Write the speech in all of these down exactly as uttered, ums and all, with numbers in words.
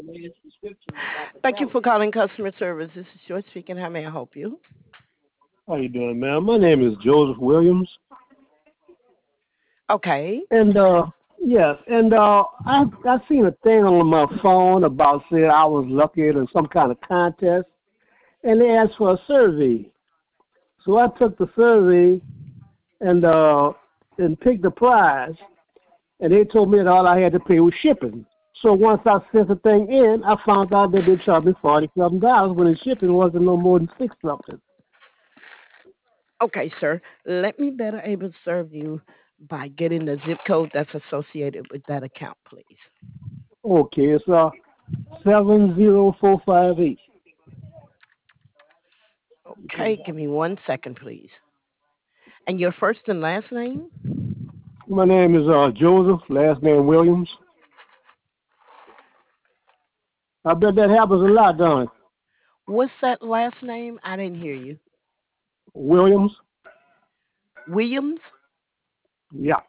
Thank you for calling customer service. This is George speaking. How may I help you? How you doing, man? My name is Joseph Williams, Okay. and uh, yes, and uh, I I seen a thing on my phone about saying I was lucky in some kind of contest, and they asked for a survey. So I took the survey and uh and picked the prize, and they told me that all I had to pay was shipping. So once I sent the thing in, I found out that they charged me forty something dollars when the shipping wasn't no more than six something. Okay, sir. Let me better able to serve you by getting the zip code that's associated with that account, please. Okay, it's uh seven zero four five eight. Okay, give me one second, please. And your first and last name? My name is uh, Joseph, last name Williams. I bet that happens a lot, don't it? What's that last name? I didn't hear you. Williams? Williams? Yeah,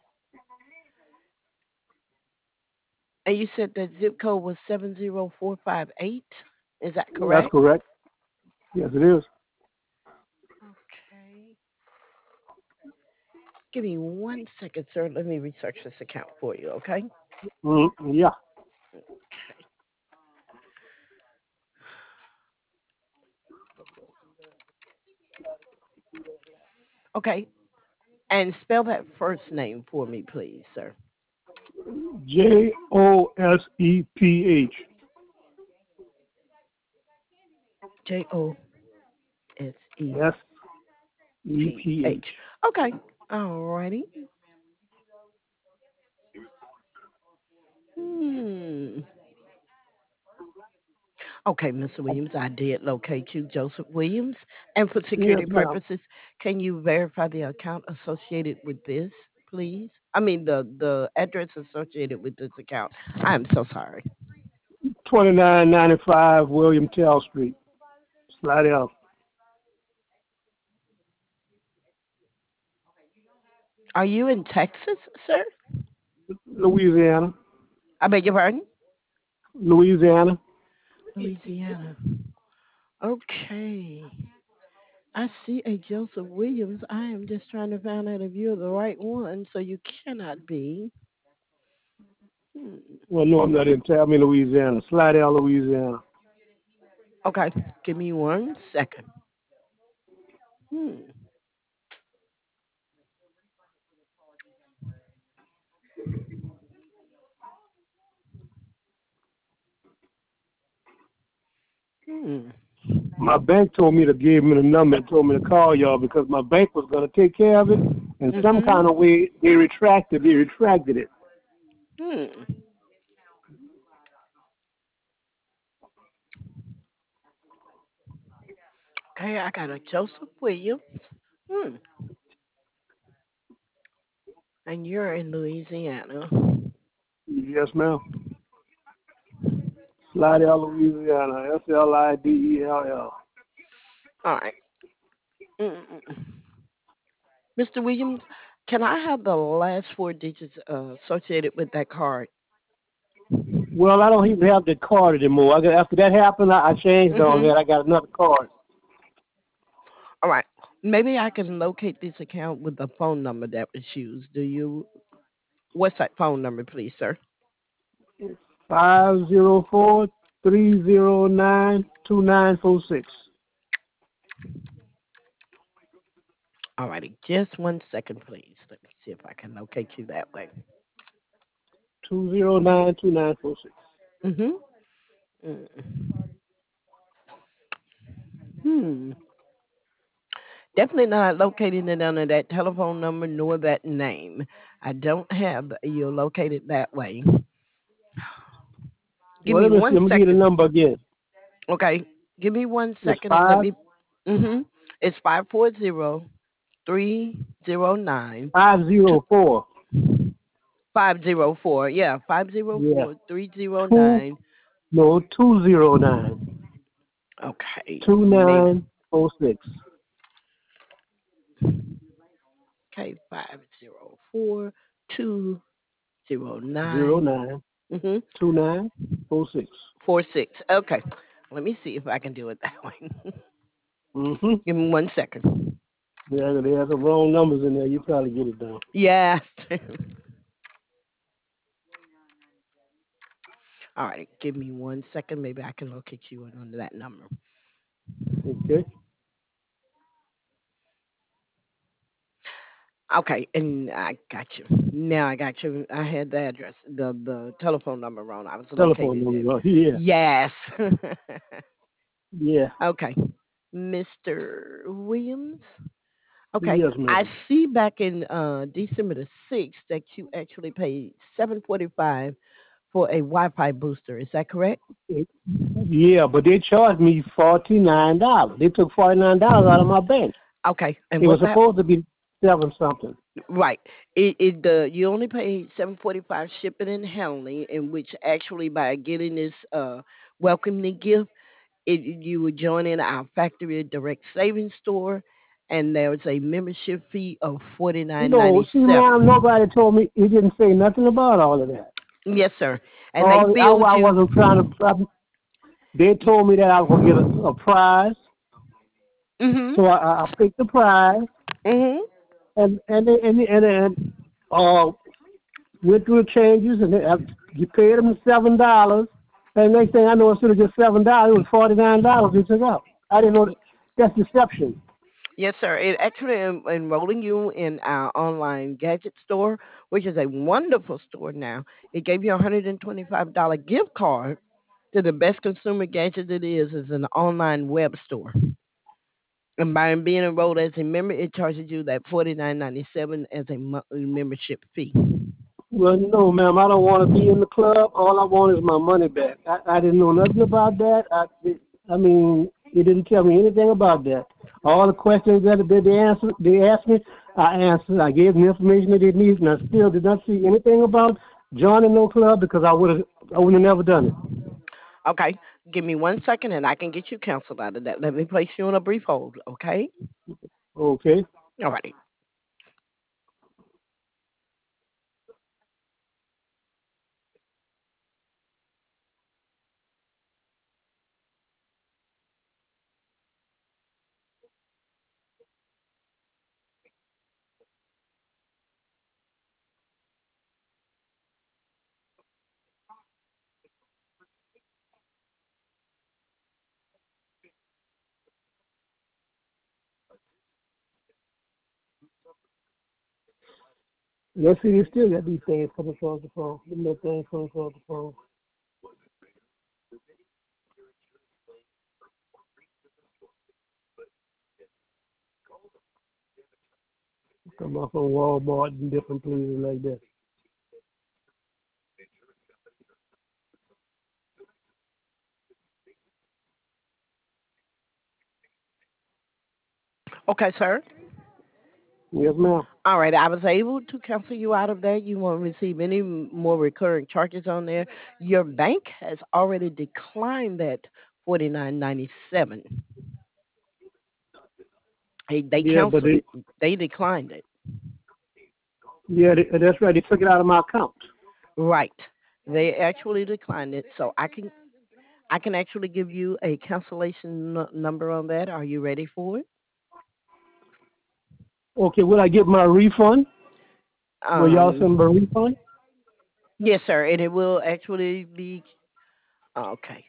And you said that zip code was seven zero four five eight? Is that that's correct? correct. Yes, it is. Okay. Give me one second, sir. Let me research this account for you, okay? Mm, yeah. Okay. And spell that first name for me, please, sir. J O S E P H. J O S E S E P P H. H. Okay. All righty. Hmm. Okay, mister Williams, I did locate you, Joseph Williams. And for Yes, security ma'am. purposes, can you verify the account associated with this, please? I mean, the, the address associated with this account. I'm so sorry. twenty-nine ninety-five William Tell Street, Slidell, Are you in Texas, sir? Louisiana. I beg your pardon? Louisiana. Louisiana. Okay. I see a Joseph Williams. I am just trying to find out if you're the right one, so you cannot be. Hmm. Well, no, I'm not in Tell. I'm in Louisiana. Slidell, Louisiana. Okay, give me one second. Hmm. Hmm. My bank told me to give me the number and told me to call y'all because my bank was going to take care of it. And some Mhm. kind of way they retracted, they retracted it. Hmm. Okay, I got a Joseph Williams. Hmm. And you're in Louisiana. Yes, ma'am. Slidell, Louisiana. S L I D E L L. All right. Mm-mm. mister Williams, can I have the last four digits uh, associated with that card? Well, I don't even have the card anymore. I got, after that happened, I, I changed all Mhm. that. I got another card. All right. Maybe I can locate this account with the phone number that was used. Do you? What's that phone number, please, sir? Five zero four three zero nine two nine four six. All righty. Just one second, please. Let me see if I can locate you that way. Two zero nine two nine four six. Mhm. Mm. Hmm. Definitely not locating it under that telephone number nor that name. I don't have you located that way. Give Well, me let me see. one I'm gonna give you the second. number again. Okay. Give me one It's second. Let five me. Mhm. It's five four zero three zero nine five two zero four. five zero four. Yeah, five zero Yeah. four three zero Two nine. no two zero nine Okay. two Maybe. nine four six. Okay. Five zero four two zero Zero nine. nine Mhm. two nine four six. Four six. Okay. Let me see if I can do it that way. Mm-hmm. Give me one second. Yeah, they have the wrong numbers in there. You probably get it down. Yes. All right. Give me one second. Maybe I can locate you under that number. Okay. Okay, and I got you. Now I got you. I had the address, the the telephone number wrong. I was Telephone located it. number. Yeah. Yes. Yeah. Okay, mister Williams. Okay, Yes, I ma'am. see back in uh, December the sixth that you actually paid seven forty five for a Wi-Fi booster. Is that correct? Yeah, but they charged me forty nine dollars. They took forty nine dollars out of my bank. Okay, and It was what that supposed to be seven something. right? It, it the you only paid seven forty five shipping and handling, in which actually by getting this uh welcoming gift, it you would join in our factory direct savings store, and there's a membership fee of forty nine No, ninety see, ma'am, seven. nobody told me. He didn't say nothing about all of that. Yes, sir. And they All I, billed I you. wasn't trying to. I, they told me that I was gonna get a, a prize, Mhm. so I, I I picked the prize, Mhm. and and they, and and, and uh went through the changes, and they, I, you paid them seven dollars. And next thing I know, instead of just seven dollars, it was forty nine dollars they took out. I didn't know that. That's deception. Yes, sir. It actually en- enrolling you in our online gadget store, which is a wonderful store now. It gave you a hundred and twenty five dollar gift card to the best consumer gadget it is, is an online web store. And by being enrolled as a member, it charges you that forty nine ninety seven as a monthly membership fee. Well, no, ma'am, I don't want to be in the club. All I want is my money back. I, I didn't know nothing about that. I, I mean, they didn't tell me anything about that. All the questions that they, they answered, they asked me, I answered. I gave them the information that they needed, and I still did not see anything about joining no club because I would have, I would have never done it. Okay, give me one second and I can get you canceled out of that. Let me place you on a brief hold, okay? Okay. All right. Let's see, they still got these things coming across the phone. Them little things coming across the phone. Come off from Walmart and different places like that. Okay, sir. Yes, ma'am. All right, I was able to cancel you out of there. You won't receive any m- more recurring charges on there. Your bank has already declined that forty nine ninety seven. They they Yeah, but canceled they, it. They declined it. yeah, they, that's right. They took it out of my account. Right. They actually declined it. So I can I can actually give you a cancellation n- number on that. Are you ready for it? Okay, will I get my refund? Will y'all send me a Um. refund? Yes, sir. And it will actually be okay.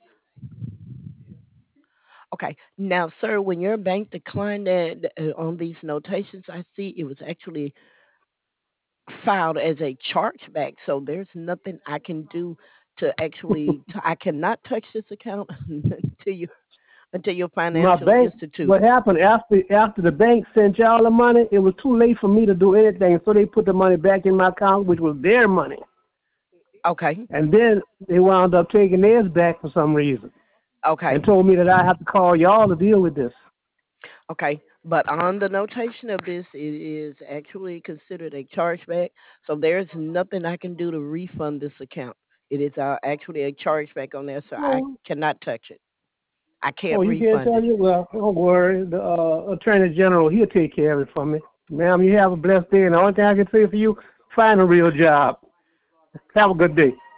Okay. Now, sir, when your bank declined that uh, on these notations, I see it was actually filed as a chargeback. So there's nothing I can do to actually. To, I cannot touch this account until you until your My financial bank, institute. what happened after after the bank sent y'all the money, it was too late for me to do anything, so they put the money back in my account, which was their money. Okay. And then they wound up taking theirs back for some reason Okay. and told me that I have to call y'all to deal with this. Okay. But on the notation of this, it is actually considered a chargeback. So there's nothing I can do to refund this account. It is uh, actually a chargeback on there, so I Oh, cannot touch it. I oh, can't you can't refund tell it. you? Well, don't worry. The uh, Attorney General, he'll take care of it for me. Ma'am, you have a blessed day, and the only thing I can say for you, find a real job. Have a good day.